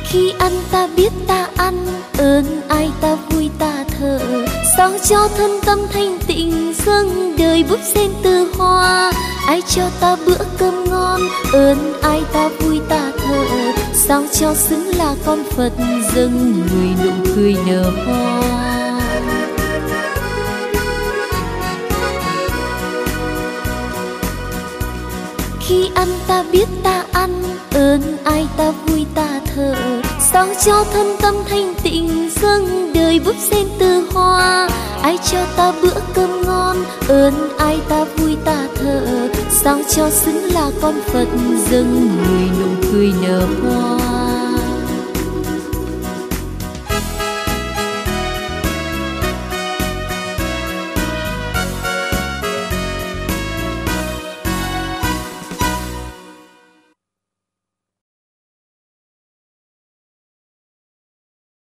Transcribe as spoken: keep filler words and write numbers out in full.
Khi ăn ta biết ta ăn, ơn ai ta vui ta thở. Sao cho thân tâm thanh tịnh, dâng đời búp sen từ hoa. Ai cho ta bữa cơm ngon, ơn ai ta vui ta thở. Sao cho xứng là con Phật, dâng người nụ cười nở hoa. Khi ăn ta biết ta ăn, ơn ai ta vui ta thở. Sao cho thân tâm thanh tịnh, dâng đời búp sen từ hoa. Ai cho ta bữa cơm ngon, ơn ai ta vui ta thở. Sao cho xứng là con Phật, dâng người nụ cười nở hoa.